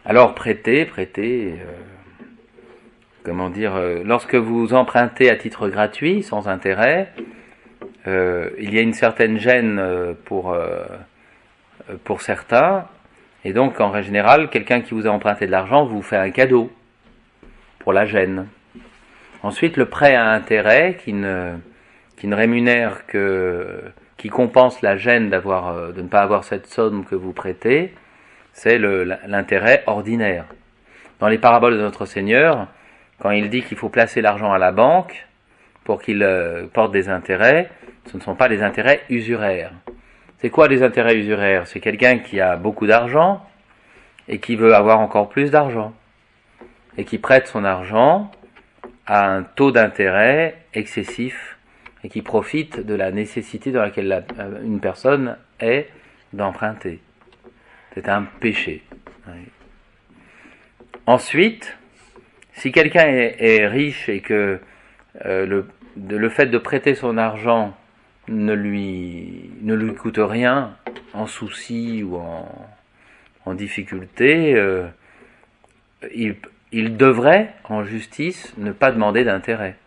Alors prêtez, lorsque vous empruntez à titre gratuit, sans intérêt, il y a une certaine gêne pour certains, et donc en règle générale, quelqu'un qui vous a emprunté de l'argent vous fait un cadeau pour la gêne. Ensuite, le prêt à intérêt qui ne rémunère qui compense la gêne de ne pas avoir cette somme que vous prêtez, c'est l'intérêt ordinaire. Dans les paraboles de notre Seigneur, quand il dit qu'il faut placer l'argent à la banque pour qu'il porte des intérêts, ce ne sont pas les intérêts usuraires. C'est quoi les intérêts usuraires? C'est quelqu'un qui a beaucoup d'argent et qui veut avoir encore plus d'argent et qui prête son argent à un taux d'intérêt excessif et qui profite de la nécessité dans laquelle une personne est d'emprunter. C'est un péché. Ensuite, si quelqu'un est riche et que le fait de prêter son argent ne lui coûte rien en souci ou en difficulté, il devrait, en justice, ne pas demander d'intérêt.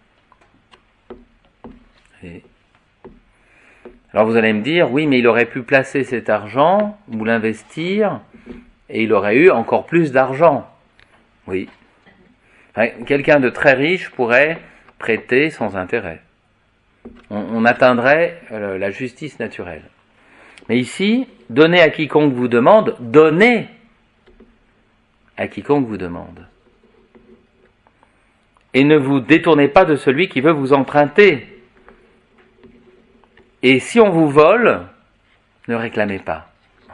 Alors vous allez me dire, oui, mais il aurait pu placer cet argent ou l'investir et il aurait eu encore plus d'argent. Oui. Quelqu'un de très riche pourrait prêter sans intérêt. On atteindrait la justice naturelle. Mais ici, donnez à quiconque vous demande, donnez à quiconque vous demande. Et ne vous détournez pas de celui qui veut vous emprunter. Et si on vous vole, ne réclamez pas.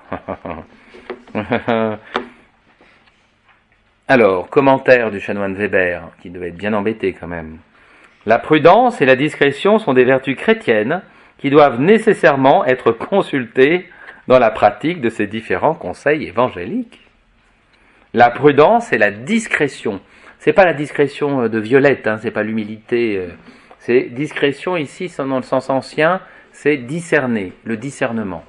Alors, commentaire du chanoine Weber, qui devait être bien embêté quand même. La prudence et la discrétion sont des vertus chrétiennes qui doivent nécessairement être consultées dans la pratique de ces différents conseils évangéliques. La prudence et la discrétion. C'est pas la discrétion de Violette, c'est pas l'humilité. C'est discrétion ici, dans le sens ancien, c'est discerner, le discernement.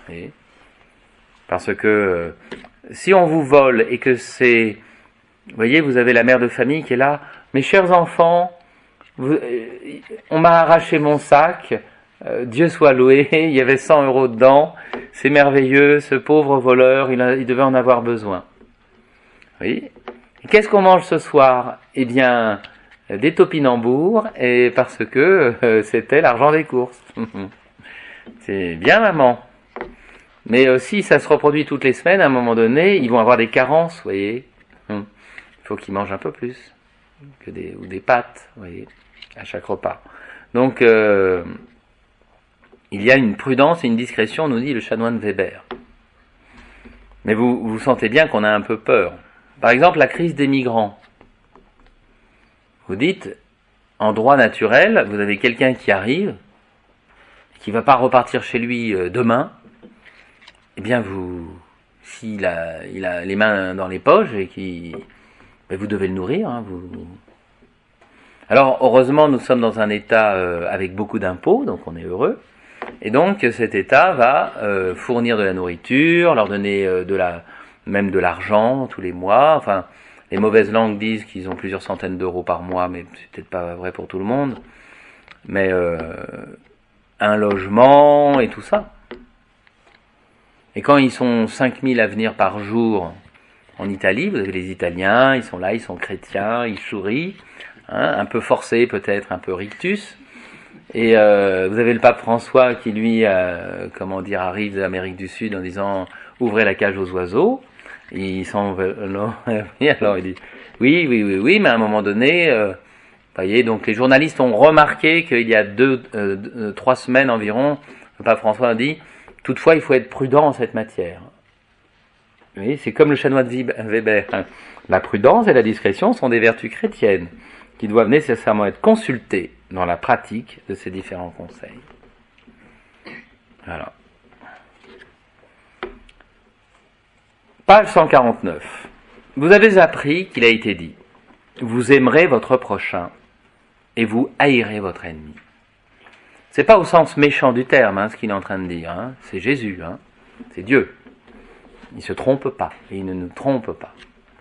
Parce que si on vous vole et que c'est... Vous voyez, vous avez la mère de famille qui est là. Mes chers enfants, on m'a arraché mon sac, Dieu soit loué, il y avait 100 € dedans, c'est merveilleux, ce pauvre voleur, il devait en avoir besoin. Oui. Et qu'est-ce qu'on mange ce soir? Eh bien, des topinambours, et parce que c'était l'argent des courses. C'est bien, maman. Mais si ça se reproduit toutes les semaines, à un moment donné, ils vont avoir des carences, vous voyez. Il faut qu'ils mangent un peu plus, ou des pâtes, vous voyez, à chaque repas. Donc, il y a une prudence et une discrétion, nous dit le chanoine Weber. Mais vous sentez bien qu'on a un peu peur. Par exemple, la crise des migrants. Vous dites, en droit naturel, vous avez quelqu'un qui arrive, qui ne va pas repartir chez lui demain. Eh bien, s'il a les mains dans les poches et vous devez le nourrir. Alors, heureusement, nous sommes dans un État avec beaucoup d'impôts, donc on est heureux. Et donc, cet État va fournir de la nourriture, leur donner même de l'argent tous les mois. Enfin, les mauvaises langues disent qu'ils ont plusieurs centaines d'euros par mois, mais c'est peut-être pas vrai pour tout le monde. Mais un logement et tout ça. Et quand ils sont 5000 à venir par jour en Italie, vous avez les Italiens, ils sont là, ils sont chrétiens, ils sourient, un peu forcés peut-être, un peu rictus. Et vous avez le pape François qui lui, arrive d'Amérique du Sud en disant « Ouvrez la cage aux oiseaux ». Ils sont alors il dit « Oui, mais à un moment donné, voyez, donc les journalistes ont remarqué qu'il y a 3 semaines environ, le pape François a dit « Toutefois, il faut être prudent en cette matière ». Oui, c'est comme le chanoine Weber. La prudence et la discrétion sont des vertus chrétiennes qui doivent nécessairement être consultées dans la pratique de ces différents conseils. Voilà. Page 149. Vous avez appris qu'il a été dit « Vous aimerez votre prochain et vous haïrez votre ennemi ». C'est pas au sens méchant du terme, ce qu'il est en train de dire. C'est Jésus, c'est Dieu. Il ne se trompe pas, et il ne nous trompe pas.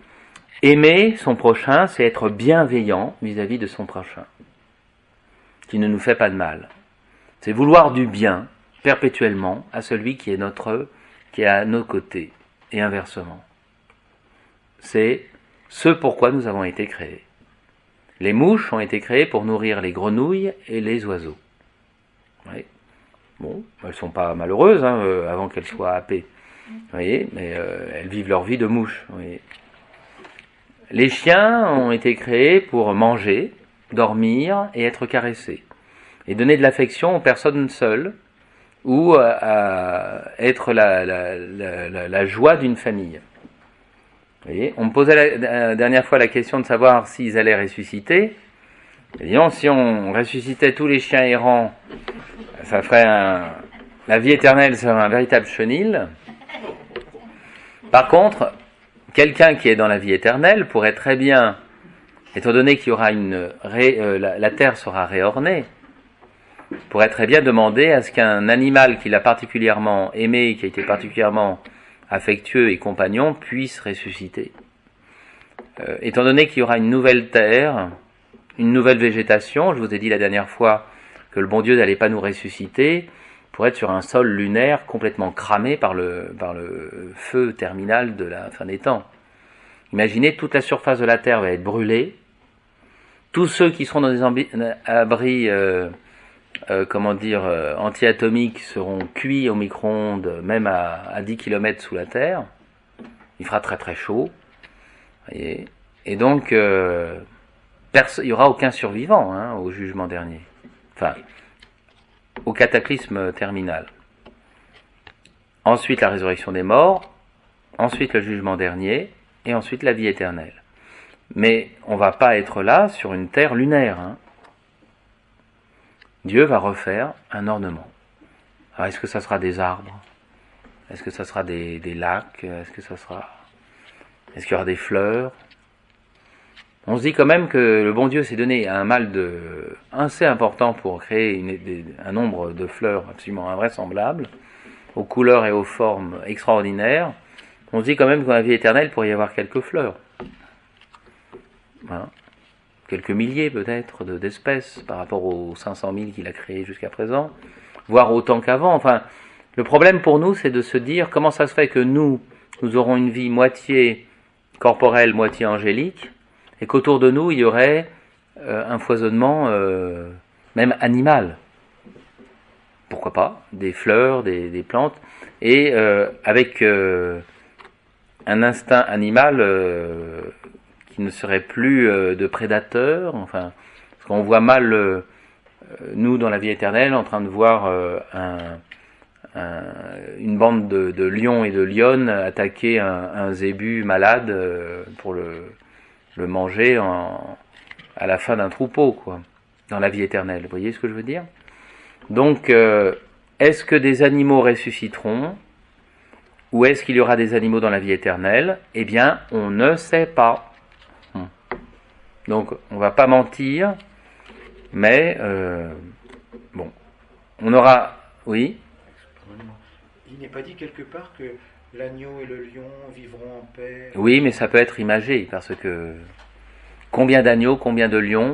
Aimer son prochain, c'est être bienveillant vis-à-vis de son prochain, qui ne nous fait pas de mal. C'est vouloir du bien perpétuellement à celui qui est à nos côtés, et inversement. C'est ce pourquoi nous avons été créés. Les mouches ont été créées pour nourrir les grenouilles et les oiseaux. Oui. Bon, elles ne sont pas malheureuses avant qu'elles soient happées. Vous voyez, mais elles vivent leur vie de mouches. Vous voyez. Les chiens ont été créés pour manger, dormir et être caressés. Et donner de l'affection aux personnes seules ou à être la joie d'une famille. Vous voyez, on me posait la dernière fois la question de savoir s'ils allaient ressusciter. Et disons, si on ressuscitait tous les chiens errants, ça ferait la vie éternelle serait un véritable chenil. Par contre, quelqu'un qui est dans la vie éternelle pourrait très bien, étant donné qu'il y aura la terre sera réornée, pourrait très bien demander à ce qu'un animal qu'il a particulièrement aimé, qui a été particulièrement affectueux et compagnon, puisse ressusciter. Étant donné qu'il y aura une nouvelle terre, une nouvelle végétation, je vous ai dit la dernière fois que le bon Dieu n'allait pas nous ressusciter, pour être sur un sol lunaire complètement cramé par le feu terminal de la fin des temps. Imaginez, toute la surface de la terre va être brûlée, tous ceux qui seront dans des abris anti-atomiques seront cuits au micro-ondes, même à 10 km sous la terre. Il fera très très chaud. Voyez. Et donc, il n'y aura aucun survivant au jugement dernier. Enfin, au cataclysme terminal. Ensuite, la résurrection des morts. Ensuite, le jugement dernier. Et ensuite, la vie éternelle. Mais on ne va pas être là sur une terre lunaire. Dieu va refaire un ornement. Alors, est-ce que ça sera des arbres? Est-ce que ça sera des lacs? Est-ce qu'il y aura des fleurs? On se dit quand même que le bon Dieu s'est donné un mal assez important pour créer un nombre de fleurs absolument invraisemblables, aux couleurs et aux formes extraordinaires. On se dit quand même que dans la vie éternelle, il pourrait y avoir quelques fleurs. Voilà. Quelques milliers peut-être d'espèces par rapport aux 500 000 qu'il a créés jusqu'à présent, voire autant qu'avant. Enfin, le problème pour nous, c'est de se dire comment ça se fait que nous aurons une vie moitié corporelle, moitié angélique, et qu'autour de nous, il y aurait un foisonnement même animal. Pourquoi pas? Des fleurs, des plantes, et avec un instinct animal qui ne serait plus de prédateurs, enfin, parce qu'on voit mal, nous, dans la vie éternelle, en train de voir une bande de lions et de lionnes attaquer un zébu malade pour le manger à la fin d'un troupeau, quoi, dans la vie éternelle. Vous voyez ce que je veux dire? Donc, est-ce que des animaux ressusciteront, ou est-ce qu'il y aura des animaux dans la vie éternelle? Eh bien, on ne sait pas. Donc, on ne va pas mentir, mais bon, on aura... Oui? Il n'est pas dit quelque part que l'agneau et le lion vivront en paix? Oui, mais ça peut être imagé, parce que combien d'agneaux, combien de lions,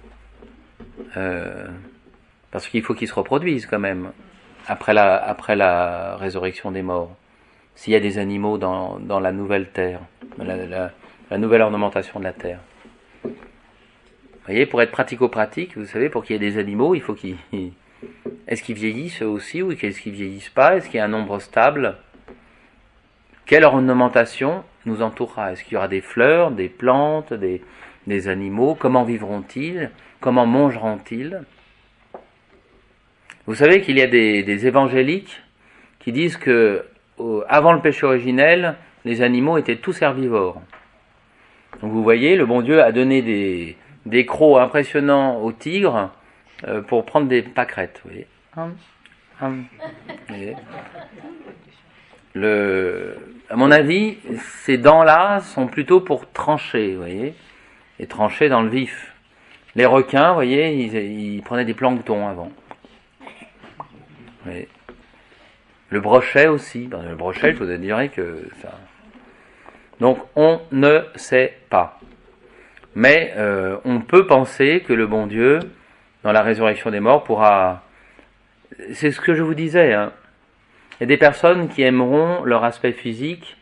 parce qu'il faut qu'ils se reproduisent quand même, après la résurrection des morts. S'il y a des animaux dans la nouvelle terre, la nouvelle ornementation de la terre. Vous voyez, pour être pratico-pratique, vous savez, pour qu'il y ait des animaux, il faut qu'ils... Est-ce qu'ils vieillissent eux aussi, ou est-ce qu'ils vieillissent pas? Est-ce qu'il y a un nombre stable? Quelle ornementation nous entourera? Est-ce qu'il y aura des fleurs, des plantes, des animaux? Comment vivront-ils? Comment mangeront-ils? Vous savez qu'il y a des évangéliques qui disent que avant le péché originel, les animaux étaient tous herbivores. Donc vous voyez, le bon Dieu a donné des crocs impressionnants aux tigres pour prendre des pâquerettes. Vous voyez. Vous voyez. À mon avis, ces dents-là sont plutôt pour trancher, vous voyez, et trancher dans le vif. Les requins, vous voyez, ils prenaient des planctons avant. Vous voyez. Le brochet aussi. Le brochet, je vous dirais que ça... Donc on ne sait pas. Mais on peut penser que le bon Dieu, dans la résurrection des morts, pourra... C'est ce que je vous disais, hein. Il y a des personnes qui aimeront leur aspect physique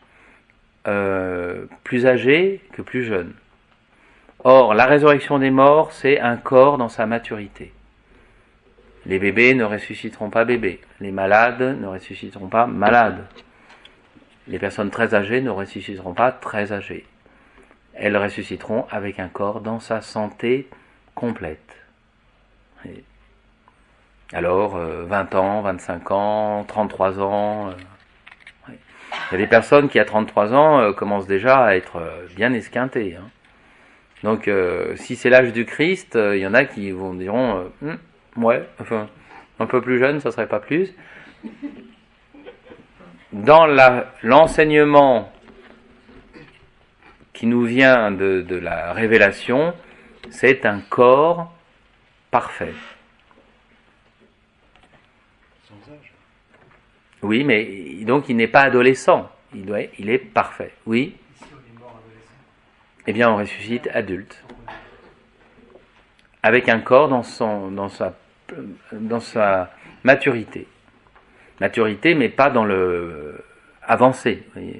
plus âgé que plus jeune. Or, la résurrection des morts, c'est un corps dans sa maturité. Les bébés ne ressusciteront pas bébés. Les malades ne ressusciteront pas malades. Les personnes très âgées ne ressusciteront pas très âgées. Elles ressusciteront avec un corps dans sa santé complète. Et alors, 20 ans, 25 ans, 33 ans... Il y a des personnes qui, à 33 ans, commencent déjà à être bien esquintées. Hein. Donc, si c'est l'âge du Christ, il y en a qui diront ouais, enfin, un peu plus jeune, ça serait pas plus. Dans l'enseignement qui nous vient de la révélation, c'est un corps parfait. Sans âge. Oui, mais donc il n'est pas adolescent, il est parfait. Oui. Si on est mort adolescent. Eh bien, on ressuscite adulte, avec un corps dans sa maturité. Maturité, mais pas dans le avancé. Vous voyez.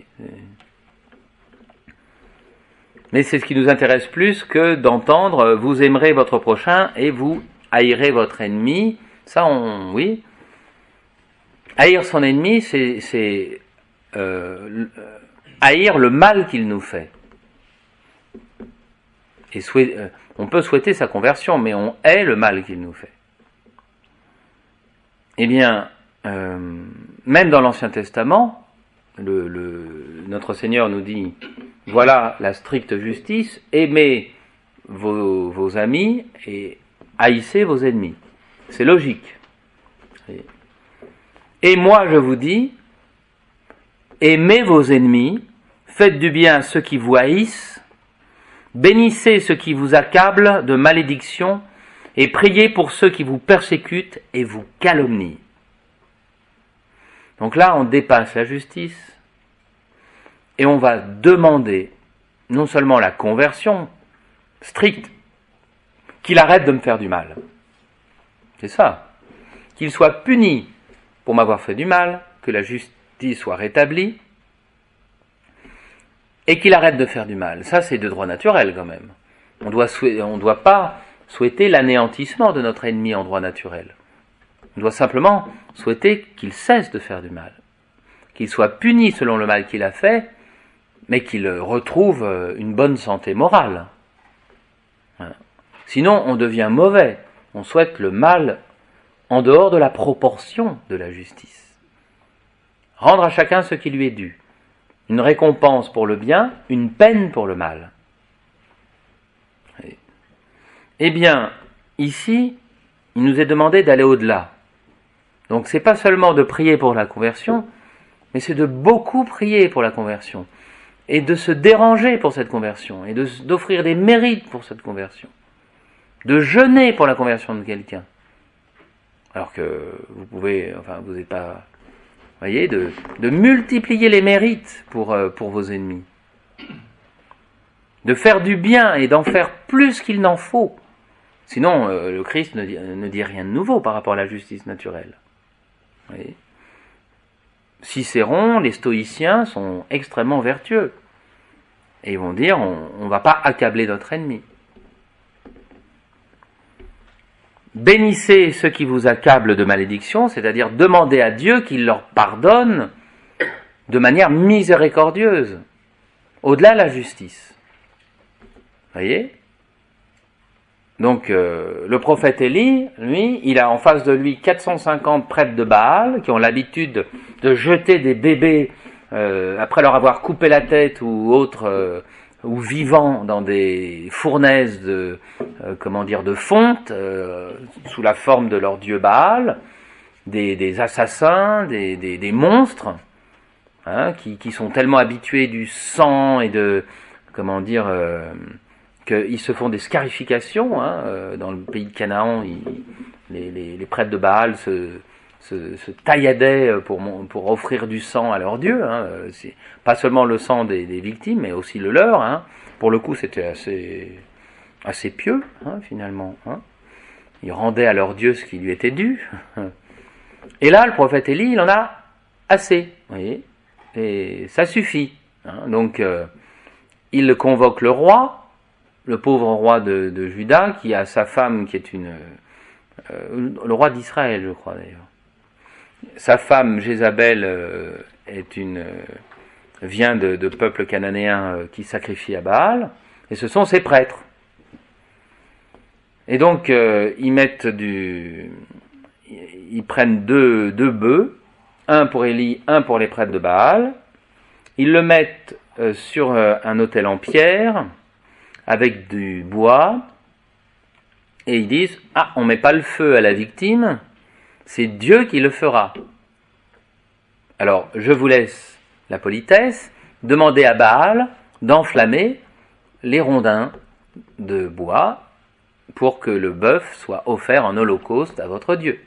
Mais c'est ce qui nous intéresse plus que d'entendre « vous aimerez votre prochain et vous haïrez votre ennemi ». Ça, oui. Haïr son ennemi, c'est haïr le mal qu'il nous fait. Et on peut souhaiter sa conversion, mais on hait le mal qu'il nous fait. Eh bien, même dans l'Ancien Testament, notre Seigneur nous dit, voilà la stricte justice, aimez vos amis et haïssez vos ennemis. C'est logique. Et moi je vous dis, aimez vos ennemis, faites du bien à ceux qui vous haïssent, bénissez ceux qui vous accablent de malédiction, et priez pour ceux qui vous persécutent et vous calomnient. Donc là, on dépasse la justice et on va demander non seulement la conversion stricte, qu'il arrête de me faire du mal. C'est ça. Qu'il soit puni pour m'avoir fait du mal, que la justice soit rétablie et qu'il arrête de faire du mal. Ça, c'est de droit naturel quand même. On doit pas souhaiter l'anéantissement de notre ennemi en droit naturel. On doit simplement souhaiter qu'il cesse de faire du mal, qu'il soit puni selon le mal qu'il a fait, mais qu'il retrouve une bonne santé morale. Voilà. Sinon, on devient mauvais. On souhaite le mal en dehors de la proportion de la justice. Rendre à chacun ce qui lui est dû. Une récompense pour le bien, une peine pour le mal. Eh bien, ici, il nous est demandé d'aller au-delà. Donc, c'est pas seulement de prier pour la conversion, mais c'est de beaucoup prier pour la conversion, et de se déranger pour cette conversion, et d'offrir des mérites pour cette conversion, de jeûner pour la conversion de quelqu'un. Alors que vous n'êtes pas, voyez, de multiplier les mérites pour vos ennemis, de faire du bien et d'en faire plus qu'il n'en faut. Sinon, le Christ ne dit rien de nouveau par rapport à la justice naturelle. Vous voyez. Cicéron, les stoïciens sont extrêmement vertueux. Et ils vont dire, on ne va pas accabler notre ennemi. Bénissez ceux qui vous accablent de malédiction, c'est-à-dire demandez à Dieu qu'il leur pardonne de manière miséricordieuse, au-delà de la justice. Vous voyez ? Donc, le prophète Élie, lui, il a en face de lui 450 prêtres de Baal qui ont l'habitude de jeter des bébés après leur avoir coupé la tête ou vivants dans des fournaises de fonte sous la forme de leur dieu Baal, des assassins, des monstres, hein, qui sont tellement habitués du sang et qu'ils se font des scarifications, hein, dans le pays de Canaan, les prêtres de Baal se se tailladaient pour offrir du sang à leur Dieu. Hein. C'est pas seulement le sang des victimes, mais aussi le leur. Hein. Pour le coup, c'était assez pieux, hein, finalement. Hein. Ils rendaient à leur Dieu ce qui lui était dû. Et là, le prophète Élie, il en a assez. Vous voyez, et ça suffit. Hein. Donc, il convoque le roi, le pauvre roi de Juda, qui a sa femme qui est le roi d'Israël, je crois d'ailleurs. Sa femme Jézabel vient de peuples cananéens qui sacrifient à Baal, et ce sont ses prêtres. Et donc ils prennent deux bœufs, un pour Élie, un pour les prêtres de Baal. Ils le mettent sur un autel en pierre avec du bois, et ils disent on met pas le feu à la victime. C'est Dieu qui le fera. Alors, je vous laisse la politesse, demandez à Baal d'enflammer les rondins de bois pour que le bœuf soit offert en holocauste à votre Dieu.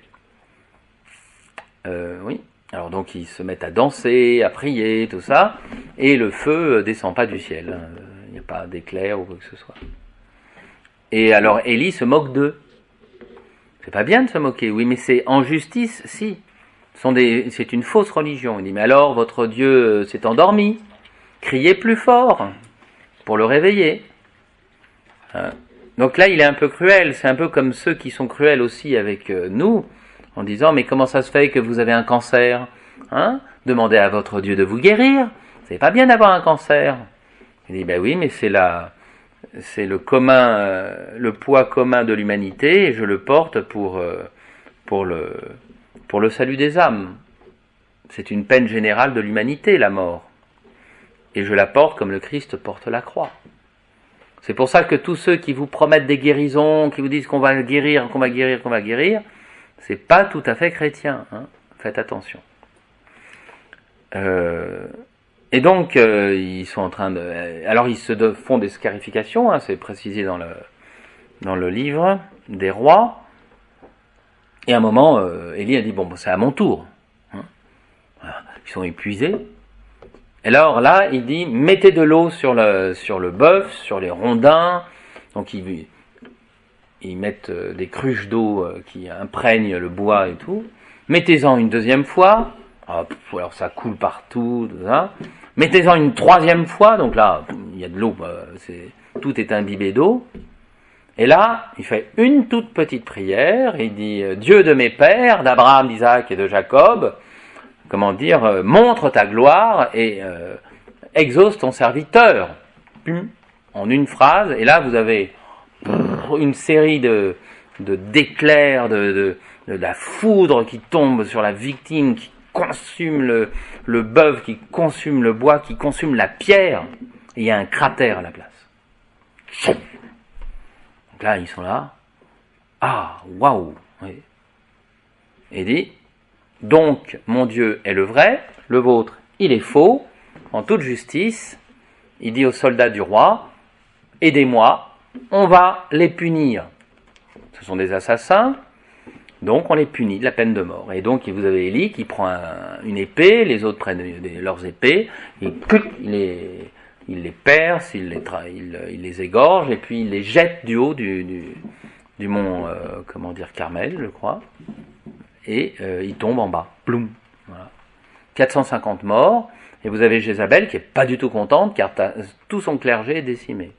Oui. Alors donc, ils se mettent à danser, à prier, tout ça, et le feu descend pas du ciel. Il n'y a pas d'éclair ou quoi que ce soit. Et alors, Élie se moque d'eux. C'est pas bien de se moquer, oui, mais c'est en justice, si. C'est une fausse religion. Il dit, mais alors, votre Dieu s'est endormi. Criez plus fort pour le réveiller. Donc là, il est un peu cruel. C'est un peu comme ceux qui sont cruels aussi avec nous, en disant, mais comment ça se fait que vous avez un cancer ? Demandez à votre Dieu de vous guérir. C'est pas bien d'avoir un cancer. Il dit, ben oui, mais c'est le poids commun de l'humanité, et je le porte pour le salut des âmes. C'est une peine générale de l'humanité, la mort. Et je la porte comme le Christ porte la croix. C'est pour ça que tous ceux qui vous promettent des guérisons, qui vous disent qu'on va guérir, c'est pas tout à fait chrétien. Hein. Faites attention. Et donc, ils sont en train de... Alors, ils se font des scarifications, hein, c'est précisé dans le livre des rois. Et à un moment, Élie a dit, bon, c'est à mon tour. Hein. Voilà. Ils sont épuisés. Et alors là, il dit, mettez de l'eau sur le bœuf, sur les rondins. Donc, ils mettent des cruches d'eau qui imprègnent le bois et tout. Mettez-en une deuxième fois. Alors, ça coule partout, tout ça. Mettez-en une troisième fois, donc là, il y a de l'eau, tout est imbibé d'eau. Et là, il fait une toute petite prière, il dit « Dieu de mes pères, d'Abraham, d'Isaac et de Jacob, montre ta gloire et exauce ton serviteur. » En une phrase, et là, vous avez une série d'éclairs, de la foudre qui tombe sur la victime, qui consume le bœuf, qui consume le bois, qui consume la pierre, et il y a un cratère à la place. Donc là, ils sont là. Waouh. Oui. Et il dit, donc, mon Dieu est le vrai, le vôtre, il est faux, en toute justice. Il dit aux soldats du roi, aidez-moi, on va les punir. Ce sont des assassins. Donc on les punit de la peine de mort. Et donc vous avez Élie qui prend une épée, les autres prennent leurs épées, il les perce, il les égorge, et puis il les jette du haut du mont Carmel, je crois, et ils tombent en bas. Ploum. Voilà. 450 morts, et vous avez Jézabel qui est pas du tout contente car tout son clergé est décimé.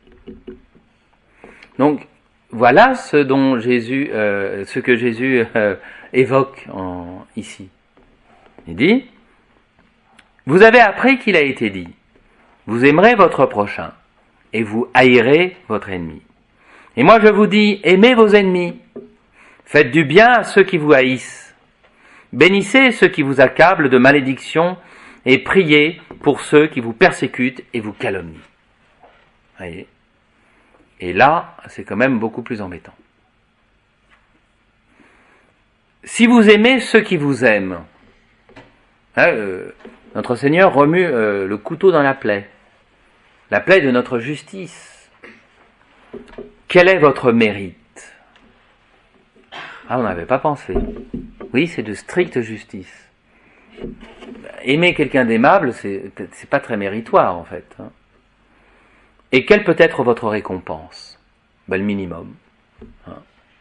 Donc voilà ce que Jésus évoque ici. Il dit, vous avez appris qu'il a été dit, vous aimerez votre prochain et vous haïrez votre ennemi. Et moi je vous dis, aimez vos ennemis, faites du bien à ceux qui vous haïssent, bénissez ceux qui vous accablent de malédictions et priez pour ceux qui vous persécutent et vous calomnient. Voyez ? Et là, c'est quand même beaucoup plus embêtant. Si vous aimez ceux qui vous aiment, notre Seigneur remue le couteau dans la plaie de notre justice. Quel est votre mérite ? Ah, on n'avait pas pensé. Oui, c'est de stricte justice. Aimer quelqu'un d'aimable, c'est pas très méritoire, en fait. Hein. Et quelle peut être votre récompense? Ben, le minimum. Hein.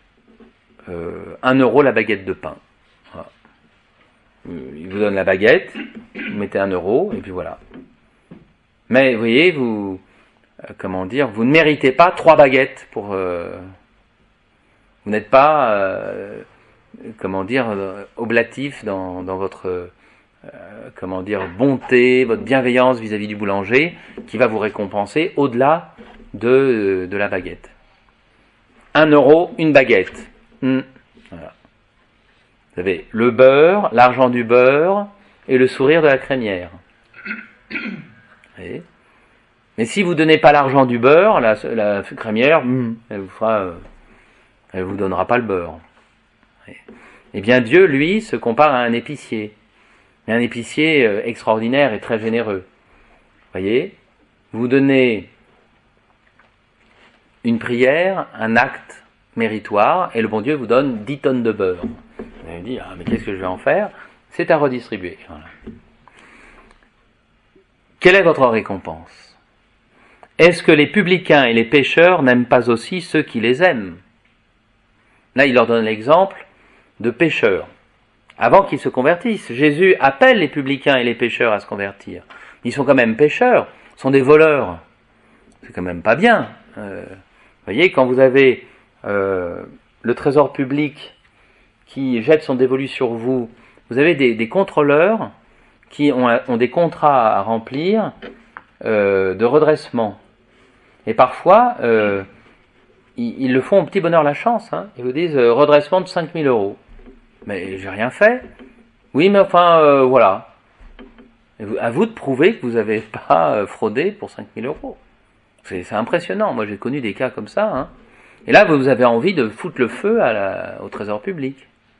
1 euro la baguette de pain. Voilà. Il vous donne la baguette, vous mettez 1 euro, et puis voilà. Mais, vous voyez, vous ne méritez pas 3 baguettes pour... vous n'êtes pas, oblatif dans votre, bonté, votre bienveillance vis-à-vis du boulanger, qui va vous récompenser au-delà de la baguette. 1 euro, une baguette. Voilà. Vous avez le beurre, l'argent du beurre et le sourire de la crémière. Et mais si vous ne donnez pas l'argent du beurre, la crémière, elle vous donnera pas le beurre. Eh bien, Dieu, lui, se compare à un épicier. Et un épicier extraordinaire et très généreux. Voyez, vous donnez une prière, un acte méritoire, et le bon Dieu vous donne 10 tonnes de beurre. Vous allez dire, mais qu'est-ce que je vais en faire? C'est à redistribuer. Voilà. Quelle est votre récompense? Est-ce que les publicains et les pécheurs n'aiment pas aussi ceux qui les aiment? Là, il leur donne l'exemple de pécheurs. Avant qu'ils se convertissent, Jésus appelle les publicains et les pécheurs à se convertir. Ils sont quand même pécheurs, sont des voleurs. C'est quand même pas bien. Vous voyez, quand vous avez le trésor public qui jette son dévolu sur vous, vous avez des contrôleurs qui ont des contrats à remplir de redressement. Et parfois, ils le font au petit bonheur la chance. Hein. Ils vous disent redressement de 5 000 euros. Mais j'ai rien fait. Oui, mais enfin, voilà. À vous de prouver que vous n'avez pas fraudé pour 5 000 euros. C'est impressionnant. Moi, j'ai connu des cas comme ça. Hein. Et là, vous avez envie de foutre le feu au trésor public.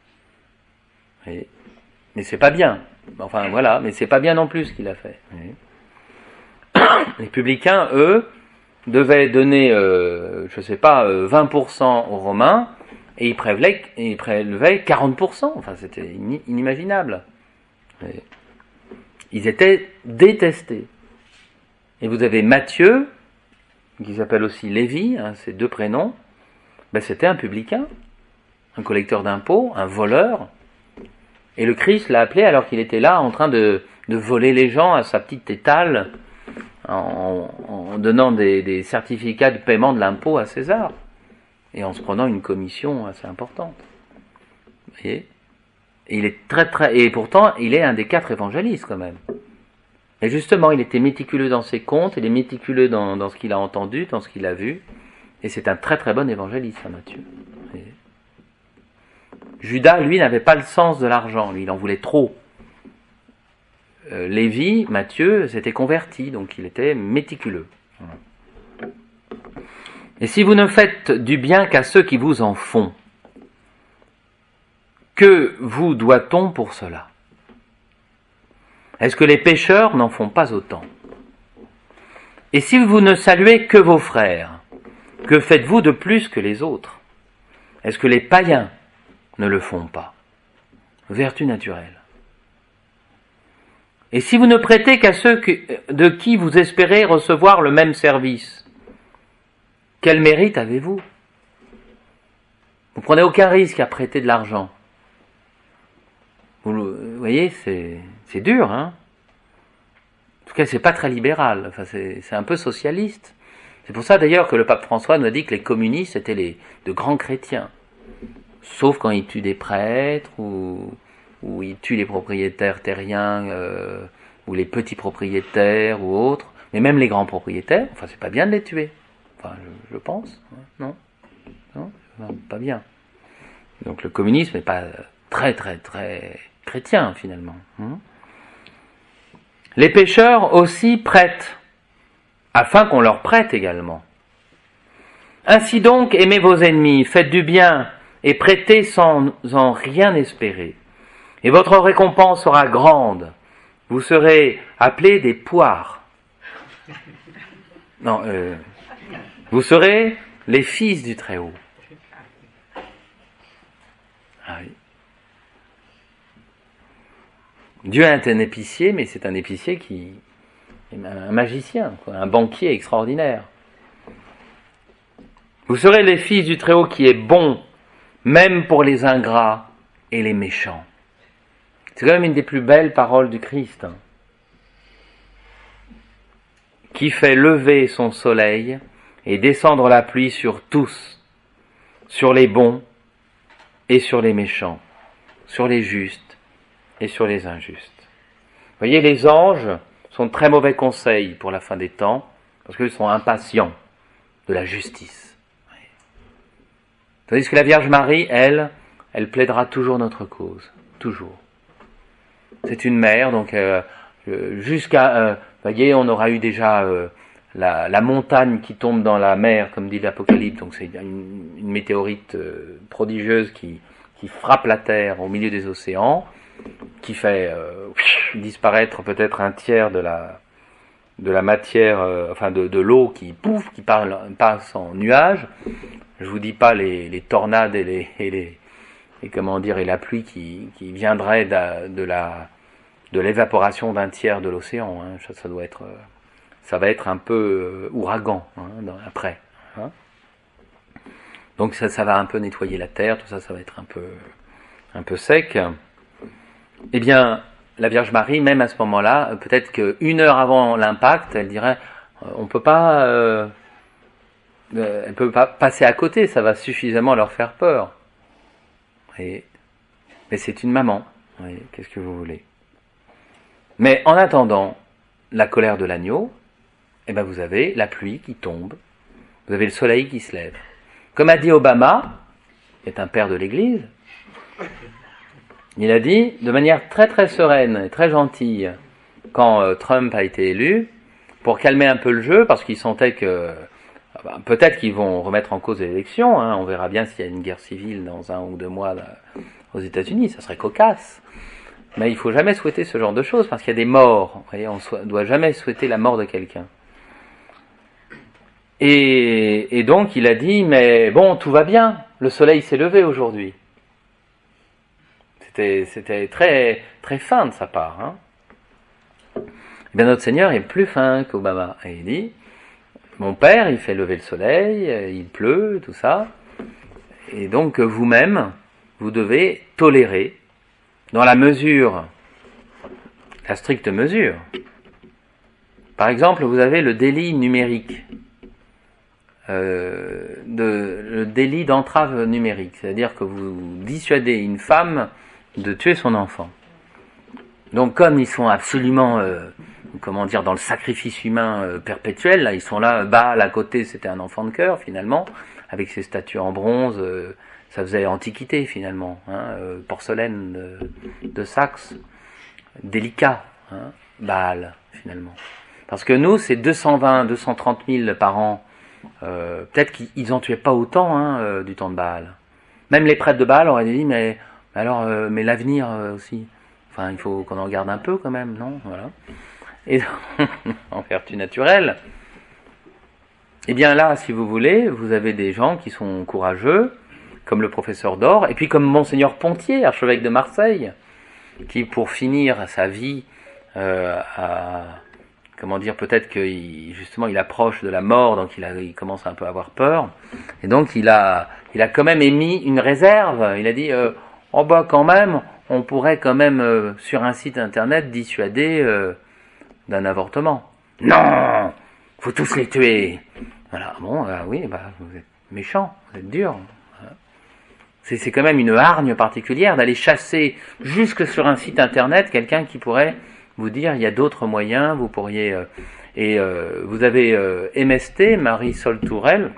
Mais c'est pas bien. Enfin, voilà. Mais c'est pas bien non plus ce qu'il a fait. Les publicains, eux, devaient donner, 20% aux Romains, et ils prélevaient 40%. Enfin, c'était inimaginable. Ils étaient détestés. Et vous avez Matthieu, qui s'appelle aussi Lévi, hein, ses 2 prénoms, c'était un publicain, un collecteur d'impôts, un voleur. Et le Christ l'a appelé alors qu'il était là en train de voler les gens à sa petite étale, en donnant des certificats de paiement de l'impôt à César, et en se prenant une commission assez importante. Et il est et pourtant, il est un des 4 évangélistes quand même. Et justement, il était méticuleux dans ses comptes, il est méticuleux dans ce qu'il a entendu, dans ce qu'il a vu, et c'est un très très bon évangéliste, hein, Matthieu. Et Judas, lui, n'avait pas le sens de l'argent, lui, il en voulait trop. Lévi, Matthieu, s'était converti, donc il était méticuleux. Voilà. Et si vous ne faites du bien qu'à ceux qui vous en font, que vous doit-on pour cela? Est-ce que les pécheurs n'en font pas autant? Et si vous ne saluez que vos frères, que faites-vous de plus que les autres? Est-ce que les païens ne le font pas? Vertu naturelle. Et si vous ne prêtez qu'à ceux de qui vous espérez recevoir le même service, quel mérite avez-vous? Vous prenez aucun risque à prêter de l'argent. Vous voyez, c'est dur, hein? En tout cas, c'est pas très libéral. Enfin, c'est un peu socialiste. C'est pour ça d'ailleurs que le pape François nous a dit que les communistes étaient de grands chrétiens. Sauf quand ils tuent des prêtres ou ils tuent les propriétaires terriens ou les petits propriétaires ou autres. Mais même les grands propriétaires, enfin, c'est pas bien de les tuer. Enfin, je pense. Non, pas bien. Donc le communisme n'est pas très très très chrétien finalement. Les pécheurs aussi prêtent, afin qu'on leur prête également. Ainsi donc, aimez vos ennemis, faites du bien et prêtez sans en rien espérer. Et votre récompense sera grande. Vous serez appelés des poires. Non, vous serez les fils du Très-Haut. Dieu est un épicier, mais c'est un épicier qui est un magicien, quoi, un banquier extraordinaire. Vous serez les fils du Très-Haut qui est bon, même pour les ingrats et les méchants. C'est quand même une des plus belles paroles du Christ. Qui fait lever son soleil et descendre la pluie sur tous, sur les bons et sur les méchants, sur les justes et sur les injustes. Vous voyez, les anges sont de très mauvais conseils pour la fin des temps, parce qu'ils sont impatients de la justice. Tandis que la Vierge Marie, elle plaidera toujours notre cause, toujours. C'est une mère, donc jusqu'à... vous voyez, on aura eu déjà la montagne qui tombe dans la mer, comme dit l'Apocalypse, donc c'est une météorite prodigieuse qui frappe la Terre au milieu des océans, qui fait disparaître peut-être un tiers de la matière, de l'eau qui passe en nuages. Je vous dis pas les tornades et la pluie qui viendrait de l'évaporation d'un tiers de l'océan. Hein. Ça va être un peu ouragan après. Hein. Donc ça va un peu nettoyer la terre, tout ça va être un peu sec. Eh bien, la Vierge Marie, même à ce moment-là, peut-être qu'une heure avant l'impact, elle dirait, elle peut pas passer à côté, ça va suffisamment leur faire peur. Mais c'est une maman. Oui, qu'est-ce que vous voulez? Mais en attendant la colère de l'agneau, vous avez la pluie qui tombe, vous avez le soleil qui se lève. Comme a dit Obama, qui est un père de l'Église, il a dit de manière très très sereine et très gentille, quand Trump a été élu, pour calmer un peu le jeu, parce qu'il sentait que peut-être qu'ils vont remettre en cause l'élection, on verra bien s'il y a une guerre civile dans 1 ou 2 mois là, aux États-Unis, ça serait cocasse. Mais il ne faut jamais souhaiter ce genre de choses, parce qu'il y a des morts. Vous voyez, on ne doit jamais souhaiter la mort de quelqu'un. Et donc il a dit, mais bon, tout va bien, le soleil s'est levé aujourd'hui. C'était très, très fin de sa part. Hein. Et bien notre Seigneur est plus fin qu'Obama. Et il dit, mon Père, il fait lever le soleil, il pleut, tout ça. Et donc vous-même, vous devez tolérer, dans la mesure, la stricte mesure. Par exemple, vous avez le délit numérique, le délit d'entrave numérique, c'est-à-dire que vous dissuadez une femme de tuer son enfant. Donc comme ils sont absolument, dans le sacrifice humain perpétuel, là, ils sont là, Baal à côté, c'était un enfant de cœur finalement, avec ses statues en bronze, ça faisait antiquité finalement, porcelaine de Saxe, délicat, Baal finalement. Parce que nous, c'est 230 000 par an. Peut-être qu'ils en tuaient pas autant du temps de Baal. Même les prêtres de Baal auraient dit, mais l'avenir aussi. Enfin, il faut qu'on en garde un peu quand même, non? Voilà. Et en vertu naturelle. Eh bien là, si vous voulez, vous avez des gens qui sont courageux, comme le professeur d'Or, et puis comme Monseigneur Pontier, archevêque de Marseille, qui pour finir sa vie peut-être qu'il approche de la mort, donc il commence un peu à avoir peur, et donc il a quand même émis une réserve. Il a dit quand même, on pourrait quand même sur un site internet dissuader d'un avortement. Non, faut tous les tuer. Voilà, bon, oui, vous êtes méchant, vous êtes dur. C'est quand même une hargne particulière d'aller chasser jusque sur un site internet quelqu'un qui pourrait vous dire il y a d'autres moyens, vous pourriez... vous avez MST, Marisol Tourelle,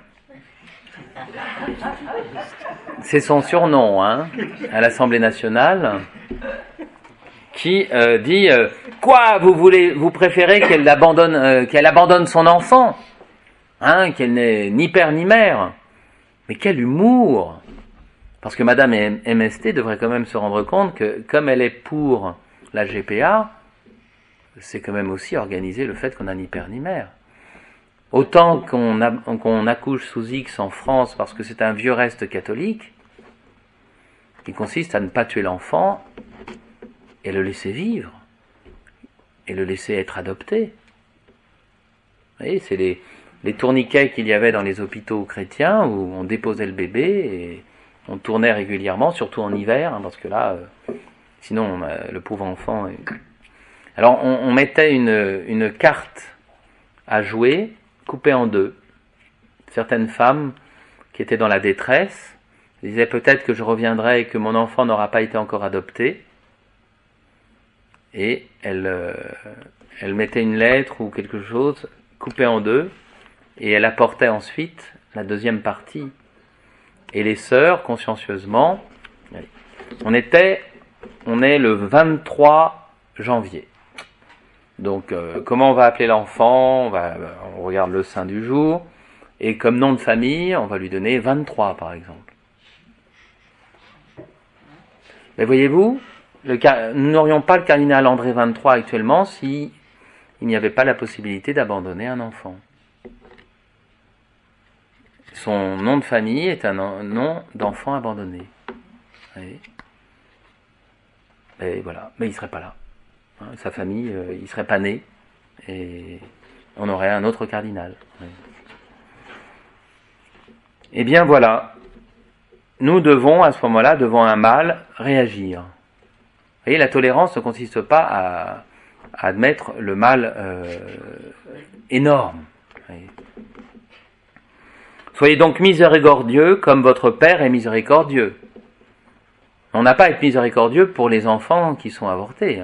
c'est son surnom, à l'Assemblée nationale, qui dit quoi, vous préférez qu'elle abandonne son enfant, qu'elle n'ait ni père ni mère. Mais quel humour! Parce que Madame MST devrait quand même se rendre compte que comme elle est pour la GPA, c'est quand même aussi organiser le fait qu'on n'a ni père ni mère. Autant qu'on accouche sous X en France parce que c'est un vieux reste catholique, qui consiste à ne pas tuer l'enfant, et le laisser vivre, et le laisser être adopté. Vous voyez, c'est les tourniquets qu'il y avait dans les hôpitaux chrétiens où on déposait le bébé et on tournait régulièrement, surtout en hiver, parce que là, sinon le pauvre enfant... Alors on mettait une carte à jouer, coupée en deux. Certaines femmes qui étaient dans la détresse disaient peut-être que je reviendrai et que mon enfant n'aura pas été encore adopté. Et elle mettait une lettre ou quelque chose coupée en deux et elle apportait ensuite la deuxième partie. Et les sœurs, consciencieusement, on est le 23 janvier. Donc, comment on va appeler l'enfant? On regarde le saint du jour. Et comme nom de famille, on va lui donner 23, par exemple. Mais voyez-vous, nous n'aurions pas le cardinal André 23 actuellement si il n'y avait pas la possibilité d'abandonner un enfant. Son nom de famille est un nom d'enfant abandonné. Oui. Et voilà, mais il ne serait pas là. Sa famille, il ne serait pas né. Et on aurait un autre cardinal. Oui. Eh bien voilà, nous devons à ce moment-là, devant un mal, réagir. Vous voyez, la tolérance ne consiste pas à admettre le mal énorme. Oui. Soyez donc miséricordieux comme votre Père est miséricordieux. On n'a pas à être miséricordieux pour les enfants qui sont avortés.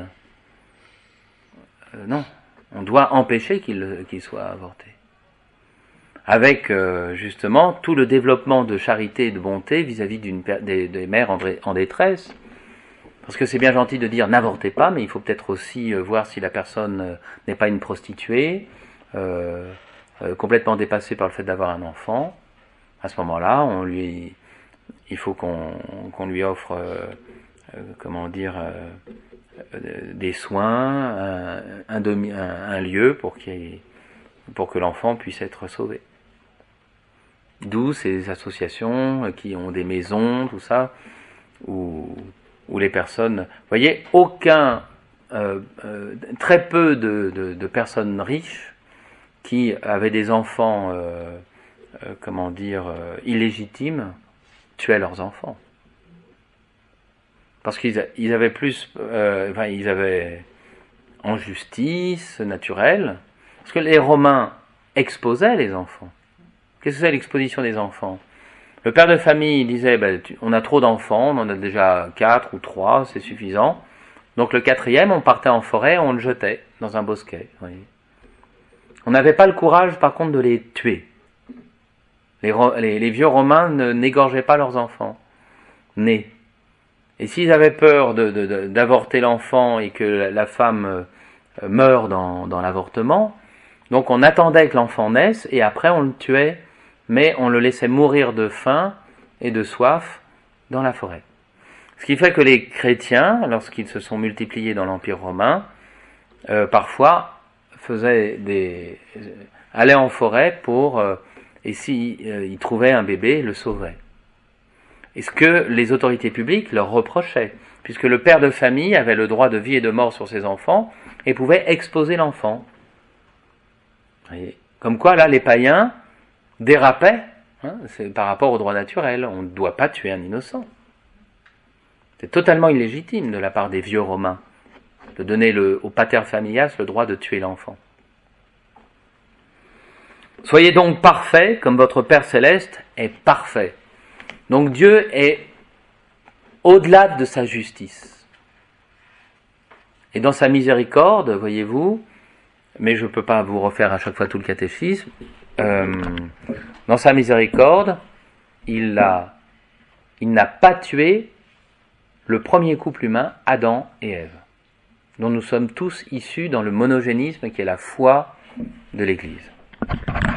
Non, on doit empêcher qu'ils soient avortés. Avec justement tout le développement de charité et de bonté vis-à-vis des mères en détresse. Parce que c'est bien gentil de dire n'avortez pas, mais il faut peut-être aussi voir si la personne n'est pas une prostituée, complètement dépassée par le fait d'avoir un enfant. À ce moment-là, il faut qu'on lui offre, des soins, un lieu pour que l'enfant puisse être sauvé. D'où ces associations qui ont des maisons, tout ça, où les personnes... Vous voyez, très peu de personnes riches qui avaient des enfants, illégitimes, tuaient leurs enfants. Parce qu'ils avaient plus... ils avaient en justice naturelle, parce que les Romains exposaient les enfants. Qu'est-ce que c'est l'exposition des enfants? Le père de famille disait, on a trop d'enfants, on en a déjà 4 ou 3, c'est suffisant. Donc le 4e, on partait en forêt, on le jetait dans un bosquet. Oui. On n'avait pas le courage, par contre, de les tuer. Les vieux Romains n'égorgeaient pas leurs enfants nés. Et s'ils avaient peur d'avorter l'enfant et que la femme meure dans l'avortement, donc on attendait que l'enfant naisse et après on le tuait, mais on le laissait mourir de faim et de soif dans la forêt. Ce qui fait que les chrétiens, lorsqu'ils se sont multipliés dans l'Empire romain, parfois allaient en forêt pour, et s'ils trouvaient un bébé, le sauveraient. Et ce que les autorités publiques leur reprochaient, puisque le père de famille avait le droit de vie et de mort sur ses enfants et pouvait exposer l'enfant. Comme quoi, là, les païens dérapaient, c'est par rapport au droit naturel. On ne doit pas tuer un innocent. C'est totalement illégitime de la part des vieux Romains de donner au pater familias le droit de tuer l'enfant. Soyez donc parfaits comme votre Père céleste est parfait. Donc Dieu est au-delà de sa justice. Et dans sa miséricorde, voyez-vous, mais je ne peux pas vous refaire à chaque fois tout le catéchisme, dans sa miséricorde, il n'a pas tué le premier couple humain, Adam et Ève, dont nous sommes tous issus dans le monogénisme qui est la foi de l'Église.